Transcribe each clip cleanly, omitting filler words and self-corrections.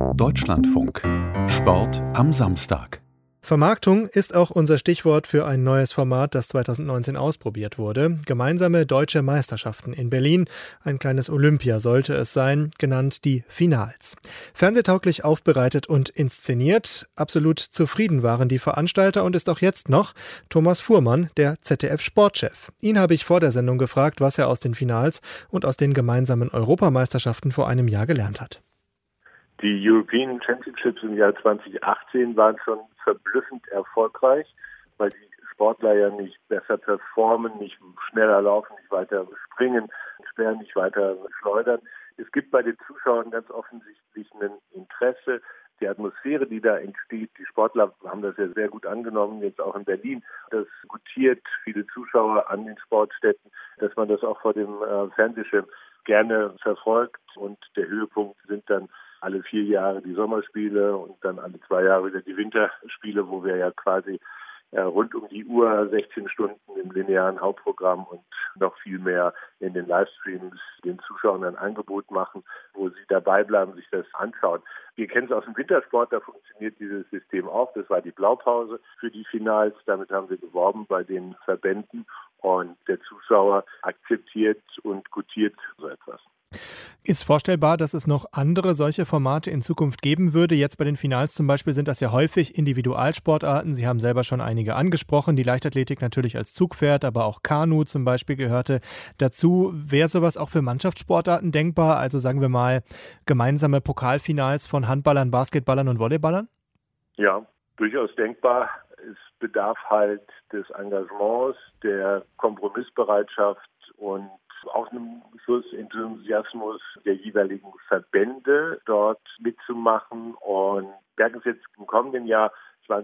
Deutschlandfunk. Sport am Samstag. Vermarktung ist auch unser Stichwort für ein neues Format, das 2019 ausprobiert wurde. Gemeinsame deutsche Meisterschaften in Berlin. Ein kleines Olympia sollte es sein, genannt die Finals. Fernsehtauglich aufbereitet und inszeniert. Absolut zufrieden waren die Veranstalter und ist auch jetzt noch Thomas Fuhrmann, der ZDF-Sportchef. Ihn habe ich vor der Sendung gefragt, was er aus den Finals und aus den gemeinsamen Europameisterschaften vor einem Jahr gelernt hat. Die European Championships im Jahr 2018 waren schon verblüffend erfolgreich, weil die Sportler ja nicht besser performen, nicht schneller laufen, nicht weiter springen, nicht weiter schleudern. Es gibt bei den Zuschauern ganz offensichtlich ein Interesse. Die Atmosphäre, die da entsteht, die Sportler haben das ja sehr gut angenommen, jetzt auch in Berlin. Das gutiert viele Zuschauer an den Sportstätten, dass man das auch vor dem Fernsehschirm gerne verfolgt. Und der Höhepunkt sind dann alle 4 Jahre die Sommerspiele und dann alle 2 Jahre wieder die Winterspiele, wo wir ja quasi rund um die Uhr 16 Stunden im linearen Hauptprogramm und noch viel mehr in den Livestreams den Zuschauern ein Angebot machen, wo sie dabei bleiben, sich das anschauen. Wir kennen es aus dem Wintersport, da funktioniert dieses System auch. Das war die Blaupause für die Finals. Damit haben wir geworben bei den Verbänden und der Zuschauer akzeptiert und gutiert so etwas. Ist vorstellbar, dass es noch andere solche Formate in Zukunft geben würde? Jetzt bei den Finals zum Beispiel sind das ja häufig Individualsportarten. Sie haben selber schon einige angesprochen. Die Leichtathletik natürlich als Zugpferd, aber auch Kanu zum Beispiel gehörte dazu. Wäre sowas auch für Mannschaftssportarten denkbar? Also sagen wir mal gemeinsame Pokalfinals von Handballern, Basketballern und Volleyballern? Ja, durchaus denkbar. Es bedarf halt des Engagements, der Kompromissbereitschaft und auch einem Enthusiasmus der jeweiligen Verbände dort mitzumachen. Und merken es jetzt im kommenden Jahr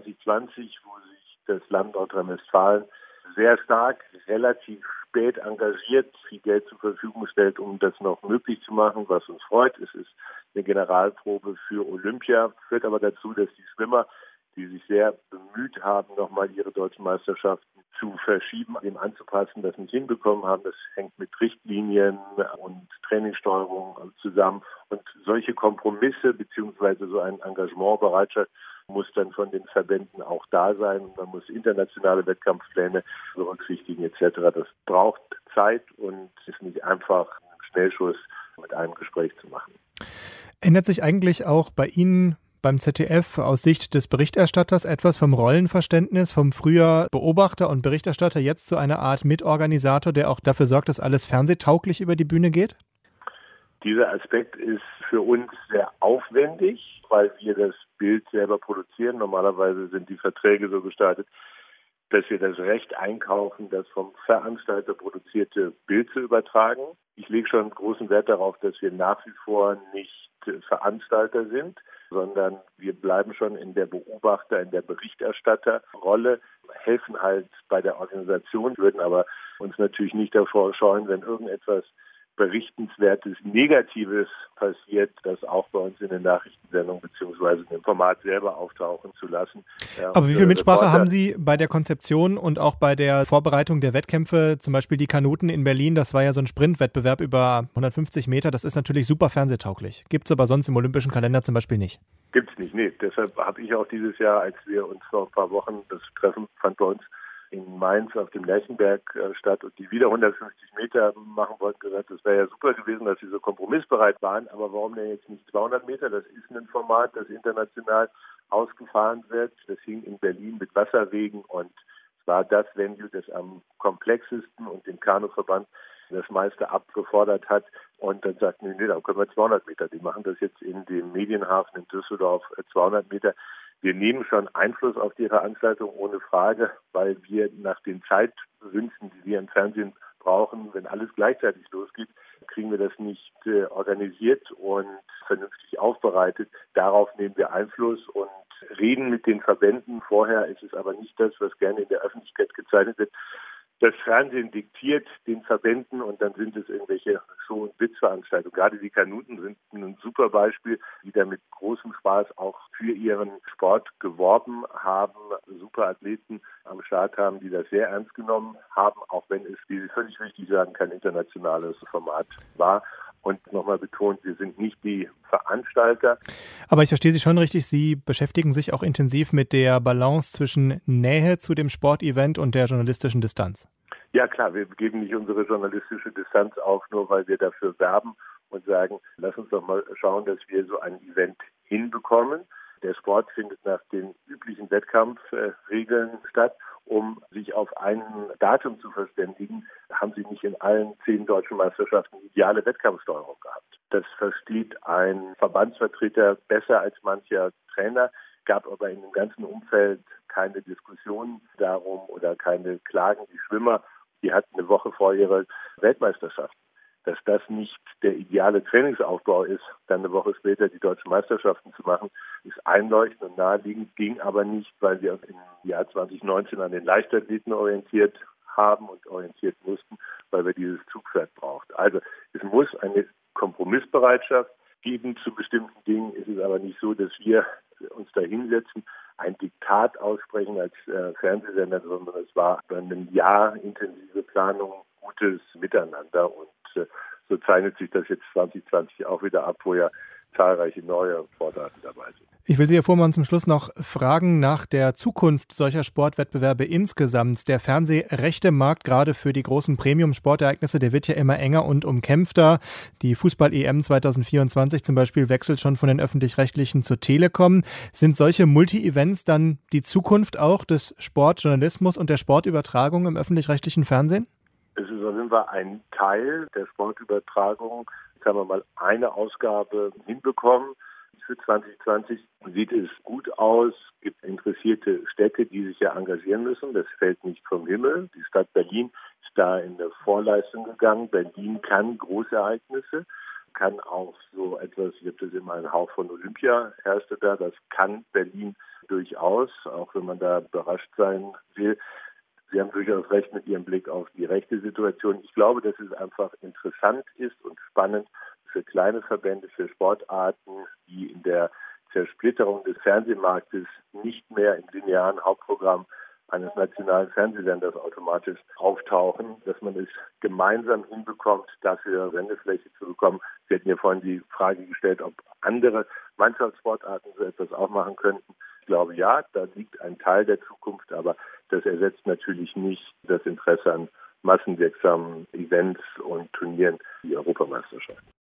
2020, wo sich das Land Nordrhein-Westfalen sehr stark, relativ spät engagiert, viel Geld zur Verfügung stellt, um das noch möglich zu machen, was uns freut. Es ist eine Generalprobe für Olympia, führt aber dazu, dass die Schwimmer, die sich sehr bemüht haben, nochmal ihre deutschen Meisterschaften zu verschieben, dem anzupassen, das nicht hinbekommen haben. Das hängt mit Richtlinien und Trainingssteuerung zusammen. Und solche Kompromisse beziehungsweise so ein Engagementbereitschaft muss dann von den Verbänden auch da sein. Und man muss internationale Wettkampfpläne berücksichtigen etc. Das braucht Zeit und ist nicht einfach einen Schnellschuss mit einem Gespräch zu machen. Ändert sich eigentlich auch bei Ihnen beim ZDF aus Sicht des Berichterstatters etwas vom Rollenverständnis, vom früher Beobachter und Berichterstatter jetzt zu einer Art Mitorganisator, der auch dafür sorgt, dass alles fernsehtauglich über die Bühne geht? Dieser Aspekt ist für uns sehr aufwendig, weil wir das Bild selber produzieren. Normalerweise sind die Verträge so gestaltet, dass wir das Recht einkaufen, das vom Veranstalter produzierte Bild zu übertragen. Ich lege schon großen Wert darauf, dass wir nach wie vor nicht Veranstalter sind, sondern wir bleiben schon in der Beobachter-, in der Berichterstatterrolle, helfen halt bei der Organisation, würden aber uns natürlich nicht davor scheuen, wenn irgendetwas Berichtenswertes, Negatives passiert, das auch bei uns in den Nachrichtensendungen bzw. in dem Format selber auftauchen zu lassen. Ja, aber wie viel Mitsprache haben Sie bei der Konzeption und auch bei der Vorbereitung der Wettkämpfe, zum Beispiel die Kanuten in Berlin, das war ja so ein Sprintwettbewerb über 150 Meter, das ist natürlich super fernsehtauglich. Gibt es aber sonst im olympischen Kalender zum Beispiel nicht. Gibt's nicht, nee. Deshalb habe ich auch dieses Jahr, als wir uns vor ein paar Wochen, das Treffen fand bei uns in Mainz auf dem Lerchenberg statt und die wieder 150 Meter machen wollten, gesagt, das wäre ja super gewesen, dass sie so kompromissbereit waren, aber warum denn jetzt nicht 200 Meter? Das ist ein Format, das international ausgefahren wird. Das hing in Berlin mit Wasserwegen und es war das Venue, das am komplexesten und den Kanuverband das meiste abgefordert hat. Und dann sagten wir, nee, dann können wir 200 Meter. Die machen das jetzt in dem Medienhafen in Düsseldorf 200 Meter. Wir nehmen schon Einfluss auf die Veranstaltung ohne Frage, weil wir nach den Zeitwünschen, die wir im Fernsehen brauchen, wenn alles gleichzeitig losgeht, kriegen wir das nicht organisiert und vernünftig aufbereitet. Darauf nehmen wir Einfluss und reden mit den Verbänden. Vorher ist es aber nicht das, was gerne in der Öffentlichkeit gezeichnet wird. Das Fernsehen diktiert den Verbänden und dann sind es irgendwelche Show- und Witzveranstaltungen. Gerade die Kanuten sind ein super Beispiel, die da mit großem Spaß auch für ihren Sport geworben haben, super Athleten am Start haben, die das sehr ernst genommen haben, auch wenn es, wie Sie völlig richtig sagen, kein internationales Format war. Und nochmal betont, wir sind nicht die Veranstalter. Aber ich verstehe Sie schon richtig, Sie beschäftigen sich auch intensiv mit der Balance zwischen Nähe zu dem Sportevent und der journalistischen Distanz. Ja klar, wir geben nicht unsere journalistische Distanz auf, nur weil wir dafür werben und sagen, lass uns doch mal schauen, dass wir so ein Event hinbekommen. Der Sport findet nach den üblichen Wettkampfregeln statt. Um sich auf ein Datum zu verständigen, haben sie nicht in allen 10 deutschen Meisterschaften ideale Wettkampfsteuerung gehabt. Das versteht ein Verbandsvertreter besser als mancher Trainer, gab aber in dem ganzen Umfeld keine Diskussion darum oder keine Klagen. Die Schwimmer, die hatten eine Woche vor ihrer Weltmeisterschaft. Dass das nicht der ideale Trainingsaufbau ist, dann eine Woche später die deutschen Meisterschaften zu machen, ist einleuchtend und naheliegend, ging aber nicht, weil wir uns im Jahr 2019 an den Leichtathleten orientiert haben und orientiert mussten, weil wir dieses Zugpferd brauchten. Also es muss eine Kompromissbereitschaft geben zu bestimmten Dingen. Es ist aber nicht so, dass wir uns da hinsetzen, ein Diktat aussprechen als Fernsehsender, sondern es war über ein Jahr intensive Planung, gutes Miteinander und so zeichnet sich das jetzt 2020 auch wieder ab, wo ja zahlreiche neue Sportarten dabei sind. Ich will Sie, Herr Fuhrmann, zum Schluss noch fragen nach der Zukunft solcher Sportwettbewerbe insgesamt. Der Fernsehrechtemarkt, gerade für die großen Premium-Sportereignisse, der wird ja immer enger und umkämpfter. Die Fußball-EM 2024 zum Beispiel wechselt schon von den Öffentlich-Rechtlichen zur Telekom. Sind solche Multi-Events dann die Zukunft auch des Sportjournalismus und der Sportübertragung im öffentlich-rechtlichen Fernsehen? Es ist auf jeden Fall ein Teil der Sportübertragung. Jetzt haben wir mal eine Ausgabe hinbekommen. Für 2020 sieht es gut aus. Es gibt interessierte Städte, die sich ja engagieren müssen. Das fällt nicht vom Himmel. Die Stadt Berlin ist da in eine Vorleistung gegangen. Berlin kann Großereignisse, kann auch so etwas, ich habe das immer einen Hauch von Olympia, herrschte da. Das kann Berlin durchaus, auch wenn man da überrascht sein will. Sie haben durchaus recht mit Ihrem Blick auf die rechte Situation. Ich glaube, dass es einfach interessant ist und spannend für kleine Verbände, für Sportarten, die in der Zersplitterung des Fernsehmarktes nicht mehr im linearen Hauptprogramm eines nationalen Fernsehsenders automatisch auftauchen, dass man es gemeinsam hinbekommt, dafür Sendefläche zu bekommen. Sie hatten ja vorhin die Frage gestellt, ob andere Mannschaftssportarten so etwas auch machen könnten. Ich glaube, ja, da liegt ein Teil der Zukunft, aber das ersetzt natürlich nicht das Interesse an massenwirksamen Events und Turnieren wie Europameisterschaften.